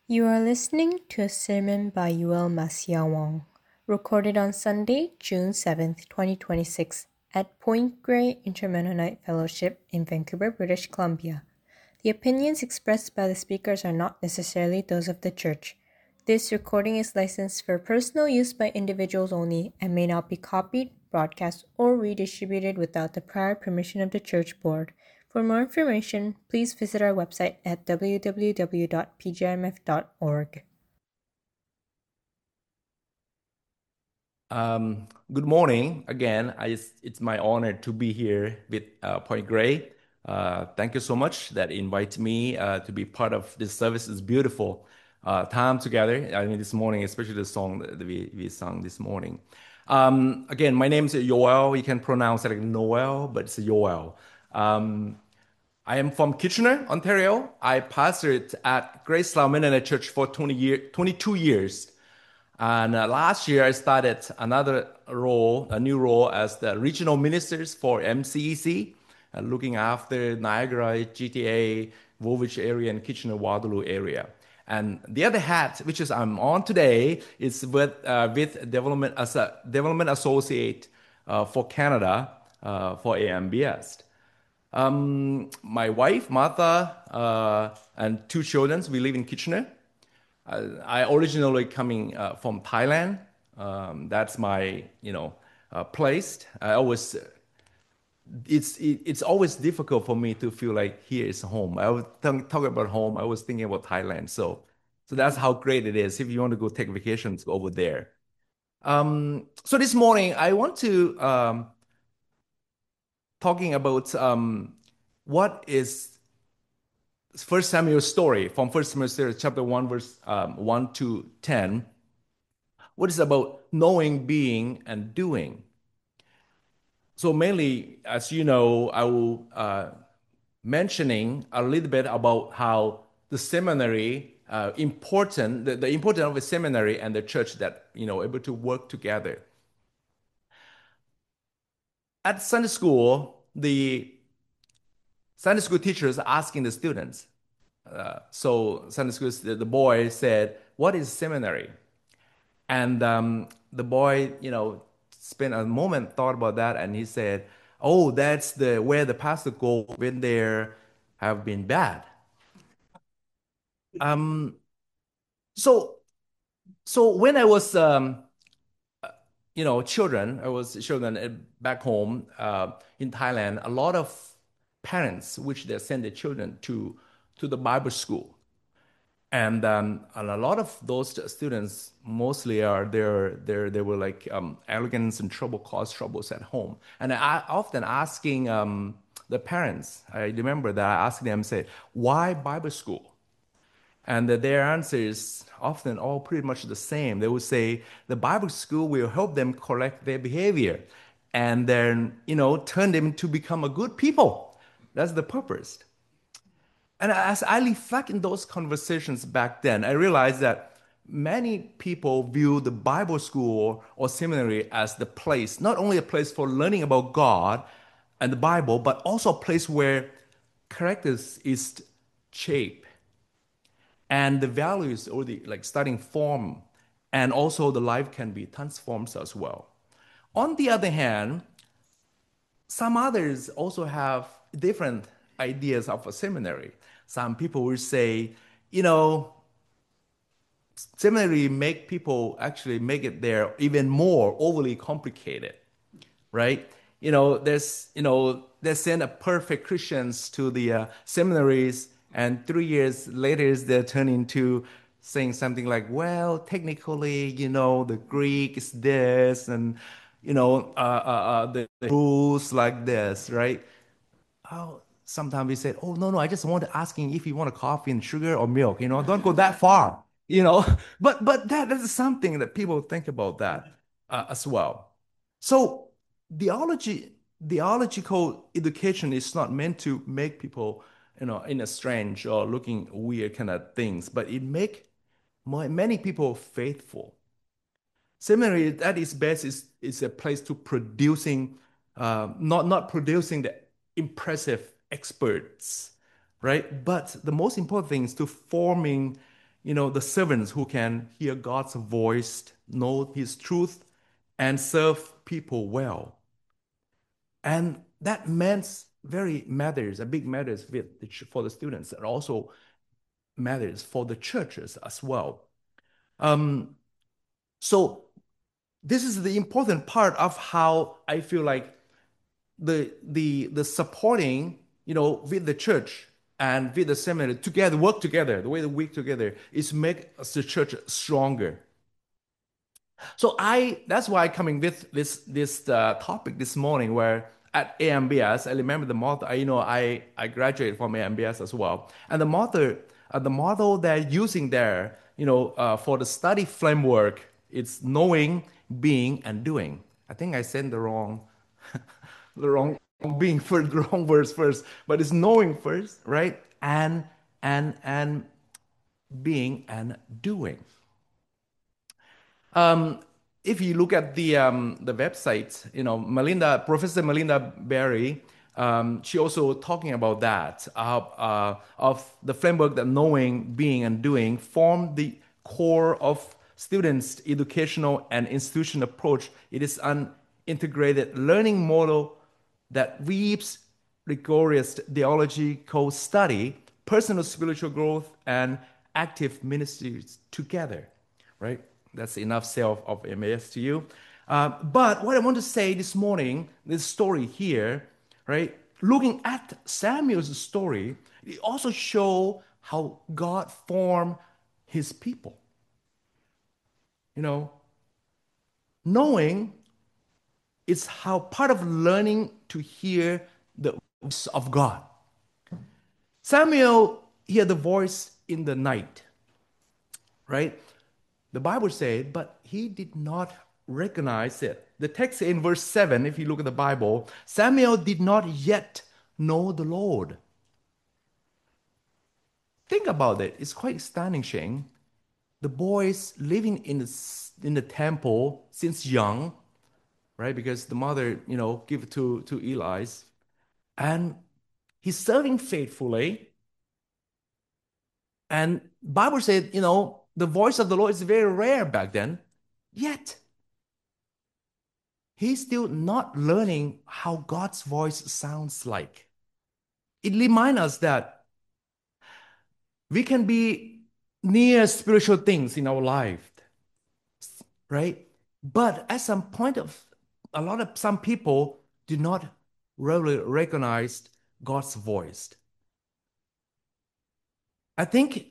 You are listening to a sermon by Yuel Masia Wong, recorded on Sunday, June 7th, 2026, at Point Grey Intermennonite Fellowship in Vancouver, British Columbia. The opinions expressed by the speakers are not necessarily those of the church. This recording is licensed for personal use by individuals only and may not be copied, broadcast, or redistributed without the prior permission of the church board. For more information, please visit our website at www.pgmf.org. Good morning again. It's my honor to be here with Point Grey. Thank you so much that invite me to be part of this service. It's beautiful time together. I mean, this morning, especially the song that we sung this morning. Again, my name is Yoel. You can pronounce it like Noel, but it's Yoel. Um, I am from Kitchener, Ontario. I pastored at Grace Lao Mennonite Church for 22 years. And last year, I started another role, a new role as the regional ministers for MCEC, looking after Niagara, GTA, Woolwich area, and Kitchener-Waterloo area. And the other hat, which is I'm on today, is with development as a development associate for Canada for AMBS. My wife, Martha, and two children, we live in Kitchener. I originally coming from Thailand. That's my, place. It's always difficult for me to feel like here is home. I was talking about home. I was thinking about Thailand. So that's how great it is. If you want to go take vacations, go over there. So this morning I want to talking about what is First Samuel story from First Samuel chapter 1 verse 1 to 10. What is about knowing, being, and doing. So mainly, as you know, I will mentioning a little bit about how the seminary the importance of a seminary and the church that able to work together. At Sunday school, the Sunday school teachers asking the students. So Sunday school, the boy said, "What is seminary?" And the boy, spent a moment, thought about that, and he said, "Oh, that's the where the pastor go when there have been bad." Um, so so when I was children, I was children back home in Thailand. A lot of parents, which they send their children to the Bible school. And a lot of those students mostly are they were like arrogance and trouble cause troubles at home. And I often asking the parents, I remember that I asked them, say, why Bible school? And their answer is often all pretty much the same. They would say the Bible school will help them correct their behavior and then, turn them to become a good people. That's the purpose. And as I reflect in those conversations back then, I realized that many people view the Bible school or seminary as the place, not only a place for learning about God and the Bible, but also a place where characters is shaped and the values or the like starting form, and also the life can be transformed as well. On the other hand, some others also have different ideas of a seminary. Some people will say, you know, seminary make people actually make it there even more overly complicated, right? They send a perfect Christians to the seminaries, and 3 years later, they turn into saying something like, well, technically, the Greek is this, and, the rules like this, right? Oh, sometimes we say, oh, no, no, I just want to asking if you want a coffee and sugar or milk, don't go that far, but that is something that people think about that as well. So theological education is not meant to make people, in a strange or looking weird kind of things, but it make many people faithful. Seminary at its best is a place to producing, not producing the impressive experts, right? But the most important thing is to forming the servants who can hear God's voice, know His truth, and serve people well. And that meant very matters, a big matters for the students, and also matters for the churches as well. So this is the important part of how I feel like the supporting, with the church and with the seminary together, work together. The way they work together is make the church stronger. So that's why coming with this topic this morning, where at AMBS, I remember the motto. I graduated from AMBS as well, and the model they're using there, for the study framework, it's knowing, being, and doing. I think I said the wrong being first, the wrong words first, but it's knowing first, right? And being and doing. Um, if you look at the website, Professor Melinda Berry, she also talking about that of the framework that knowing, being, and doing form the core of students' educational and institutional approach. It is an integrated learning model that weaves rigorous theological study, personal spiritual growth, and active ministries together, right? That's enough sale of MAS to you. But what I want to say this morning, this story here, right? Looking at Samuel's story, it also show how God formed his people. Knowing is how part of learning to hear the voice of God. Samuel heard the voice in the night, right? The Bible said, but he did not recognize it. The text in verse 7, if you look at the Bible, Samuel did not yet know the Lord. Think about it. It's quite astonishing. The boys living in the temple since young, right? Because the mother, give it to Eli's. And he's serving faithfully. And Bible said, the voice of the Lord is very rare back then. Yet, he's still not learning how God's voice sounds like. It reminds us that we can be near spiritual things in our life, right? But at some point some people do not really recognize God's voice. I think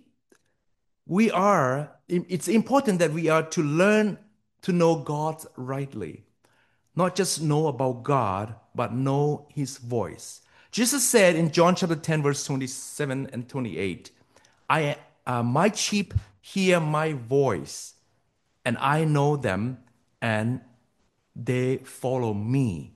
it's important that we are to learn to know God rightly. Not just know about God, but know his voice. Jesus said in John chapter 10, verse 27 and 28, my sheep hear my voice, and I know them, and they follow me.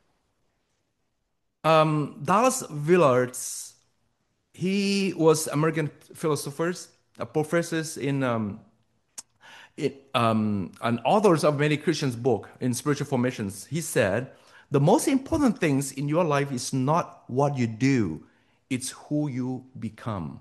Dallas Willard, he was American philosopher, professors and authors of many Christians' book in spiritual formations. He said, the most important things in your life is not what you do, it's who you become.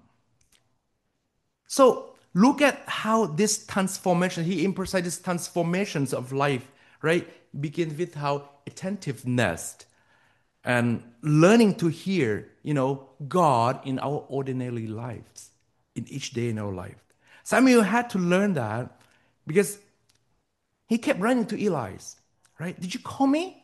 So look at how this transformation, he emphasizes transformations of life, right? Begin with how attentiveness and learning to hear, God in our ordinary lives, in each day in our life. Samuel had to learn that because he kept running to Eli's, right? Did you call me?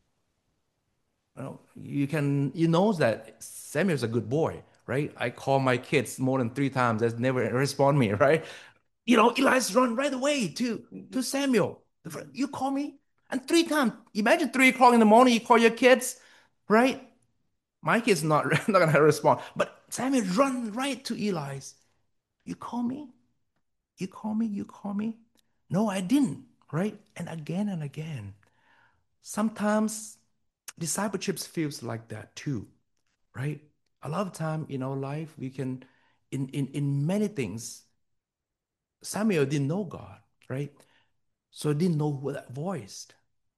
You know that Samuel's a good boy, right? I call my kids more than 3 times. They never respond me, right? Eli's run right away to Samuel. You call me? And 3 times. Imagine 3 o'clock in the morning, you call your kids, right? My kids not, not gonna respond. But Samuel run right to Eli's. You call me? You call me? You call me? No, I didn't, right? And again and again. Sometimes discipleship feels like that too, right? A lot of time in our life, we can, in many things, Samuel didn't know God, right? So didn't know who that voiced.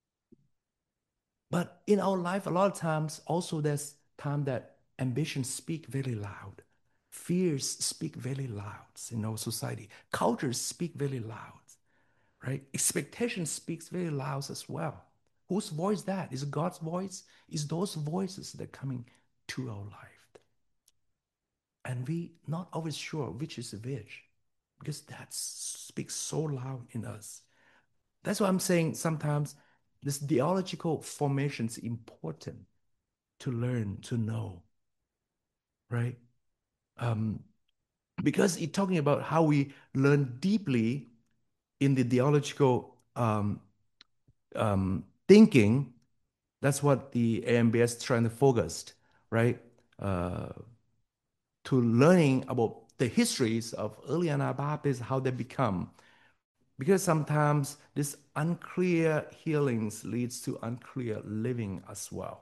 But in our life, a lot of times also there's time that ambition speak very loud. Fears speak very loud in our society. Cultures speak very loud, right? Expectation speaks very loud as well. Whose voice that? Is it God's voice? Is those voices that are coming to our life? And we not always sure which is which, because that speaks so loud in us. That's why I'm saying sometimes this theological formation is important to learn, to know, right? Because it's talking about how we learn deeply in the theological thinking. That's what the AMBS is trying to focus, right? To learning about the histories of early Anabaptists, how they become. Because sometimes this unclear healings leads to unclear living as well.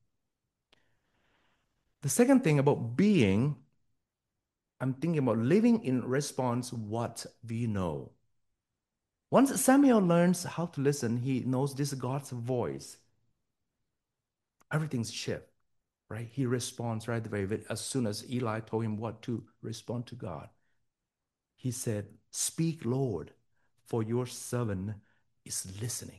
The second thing about being, I'm thinking about living in response to what we know. Once Samuel learns how to listen, he knows this is God's voice. Everything's shift, right? He responds right away. As soon as Eli told him what to respond to God, he said, "Speak, Lord, for your servant is listening."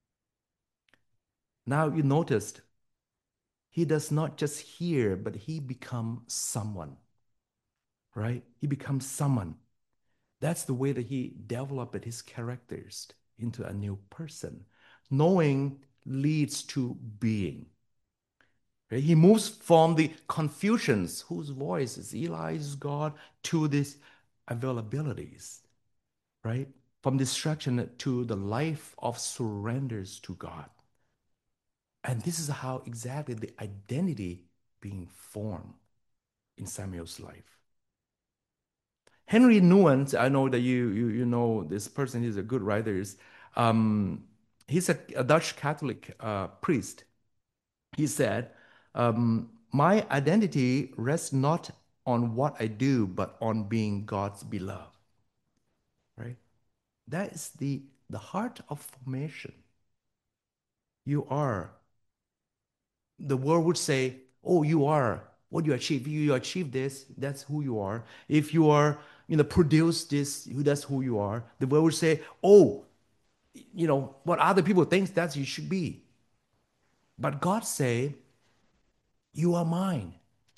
Now you noticed he does not just hear, but he becomes someone, right? He becomes someone. That's the way that he developed his characters into a new person. Knowing leads to being. Right? He moves from the confusions, whose voice is Eli's God, to these availabilities, right? From distraction to the life of surrenders to God. And this is how exactly the identity being formed in Samuel's life. Henry Nouwen, I know that you know this person. He's a good writer. He's a Dutch Catholic priest. He said, "My identity rests not on what I do, but on being God's beloved." Right? That is the heart of formation. You are. The world would say, "Oh, you are what you achieve. You achieve this. That's who you are." If you are, produce this, that's who you are. The world would say, "Oh, what other people think that you should be." But God say, "You are mine.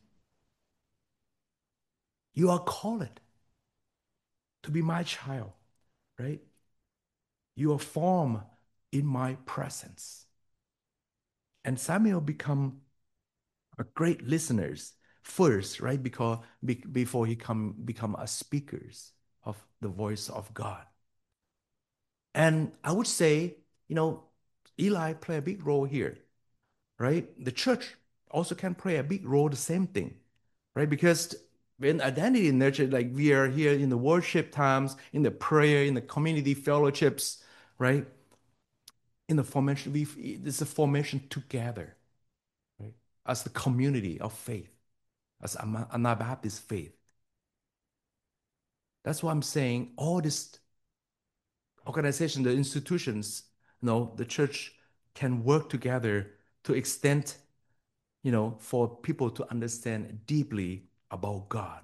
You are called to be my child." Right? You are formed in my presence. And Samuel become a great listeners first, right? Because before he become a speakers of the voice of God. And I would say, Eli play a big role here, right? The church also can play a big role, the same thing, right? Because when identity nurture, like we are here in the worship times, in the prayer, in the community fellowships, right? In the formation, it's a formation together, right? As the community of faith, as Anabaptist faith. That's why I'm saying all this organization, the institutions, the church can work together to extend, for people to understand deeply about God.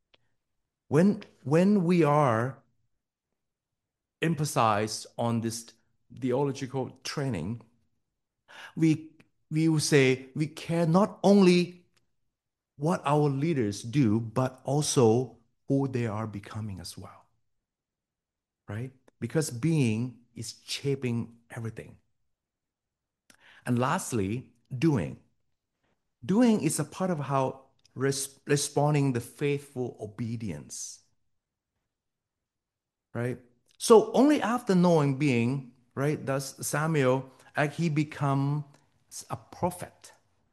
When we are emphasized on this theological training, we will say we care not only what our leaders do, but also who they are becoming as well. Right? Because being is shaping everything. And lastly, doing. Doing is a part of how responding the faithful obedience. Right? So only after knowing being, right, does Samuel he become a prophet.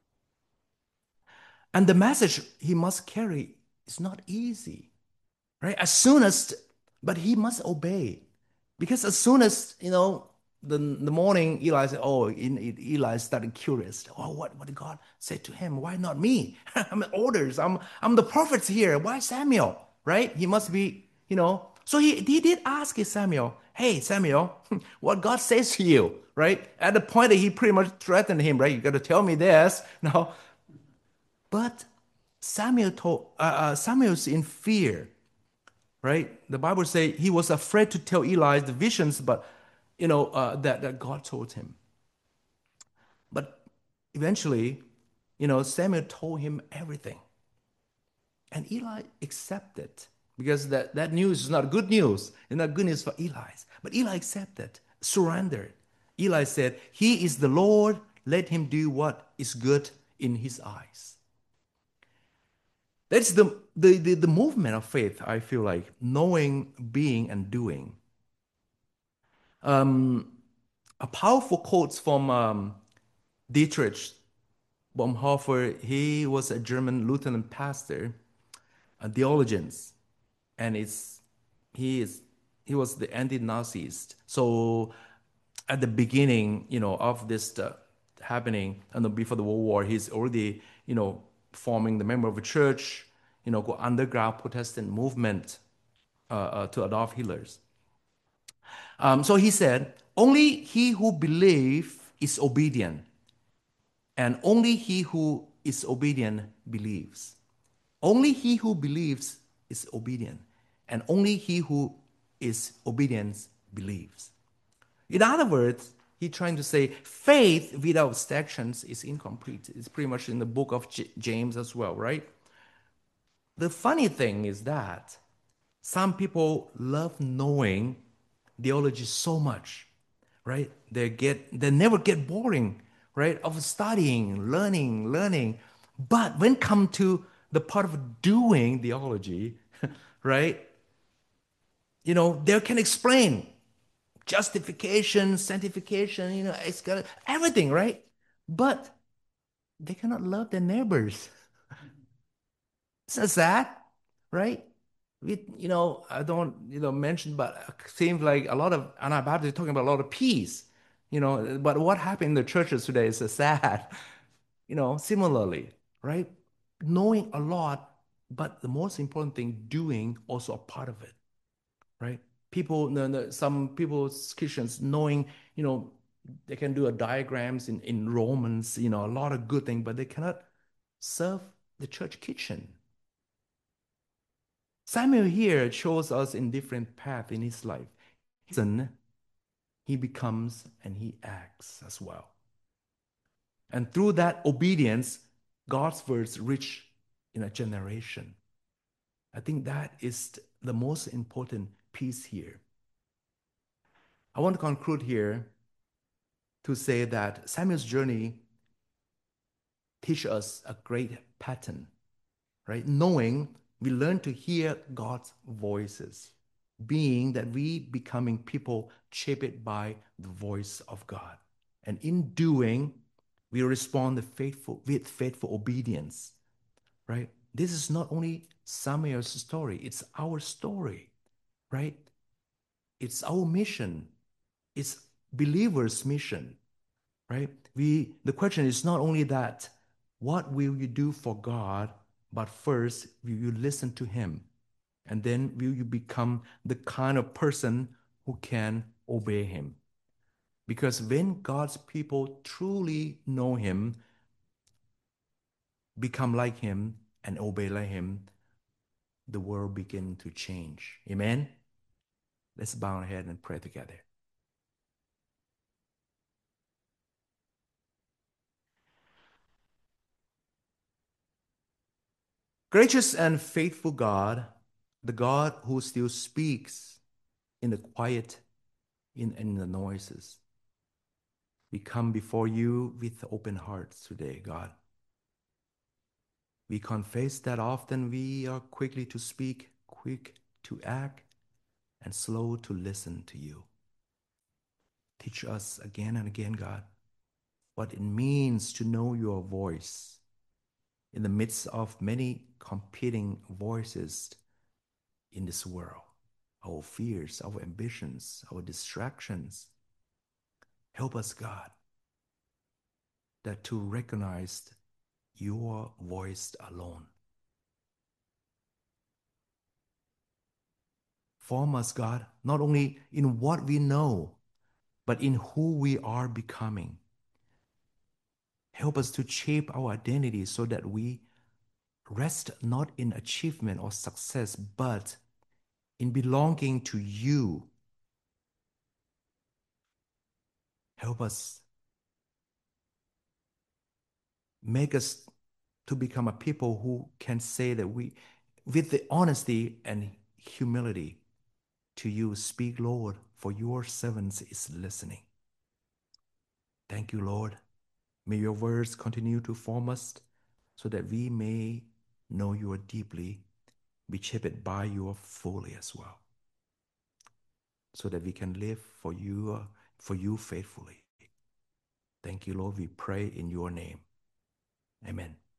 And the message he must carry is not easy, right? But he must obey. Because as soon as, the morning, Eli said, Eli started curious. Oh, what did God say to him? Why not me? I'm orders. I'm the prophets here. Why Samuel? Right? He must be, So he did ask Samuel, "Hey, Samuel, what God says to you?" Right? At the point that he pretty much threatened him, right? You got to tell me this. No. But Samuel's in fear, right? The Bible says he was afraid to tell Eli the visions, but that God told him. But eventually, Samuel told him everything. And Eli accepted because that news is not good news. It's not good news for Eli. But Eli accepted, surrendered. Eli said, He is the Lord. Let him do what is good in his eyes. That's the movement of faith, I feel like, knowing, being, and doing. A powerful quote from Dietrich Bonhoeffer. He was a German Lutheran pastor, a theologian, and he is he was the anti-Nazist. So at the beginning, of this happening, and before the World War, he's already, forming the member of a church, go underground Protestant movement to Adolf Hitler's. So he said, only he who believes is obedient, and only he who is obedient believes. Only he who believes is obedient, and only he who is obedient believes. In other words, he's trying to say faith without actions is incomplete. It's pretty much in the book of James as well, right? The funny thing is that some people love knowing theology so much, right? They never get boring, right? Of studying, learning. But when come to the part of doing theology, right? They can explain justification, sanctification, it's got everything, right? But they cannot love their neighbors. It's not sad, right? I don't, mention, but it seems like a lot of Anabaptists talking about a lot of peace, but what happened in the churches today is sad, similarly, right? Knowing a lot, but the most important thing, doing also a part of it, right? People, some people, Christians, knowing, they can do a diagrams in Romans, a lot of good things, but they cannot serve the church kitchen. Samuel here shows us in different path in his life. He becomes and he acts as well. And through that obedience, God's words reach in a generation. I think that is the most important piece here. I want to conclude here to say that Samuel's journey teach us a great pattern, right? Knowing we learn to hear God's voices, being that we becoming people shaped by the voice of God. And in doing, we respond with faithful obedience, right? This is not only Samuel's story, it's our story, right? It's our mission. It's believers' mission, right? The question is not only that, what will you do for God, but first, will you listen to Him? And then will you become the kind of person who can obey Him? Because when God's people truly know Him, become like Him, and obey like Him, the world begin to change. Amen? Let's bow our head and pray together. Gracious and faithful God, the God who still speaks in the quiet, in the noises, we come before you with open hearts today, God. We confess that often we are quickly to speak, quick to act, and slow to listen to you. Teach us again and again, God, what it means to know your voice in the midst of many competing voices in this world, our fears, our ambitions, our distractions. Help us, God, that to recognize your voice alone. Form us, God, not only in what we know, but in who we are becoming. Help us to shape our identity so that we rest not in achievement or success, but in belonging to you. Help us. Make us to become a people who can say that we, with the honesty and humility, to you, speak, Lord, for your servants is listening. Thank you, Lord. May your words continue to form us so that we may know you deeply, be shaped by you fully as well, so that we can live for you faithfully. Thank you, Lord. We pray in your name. Amen.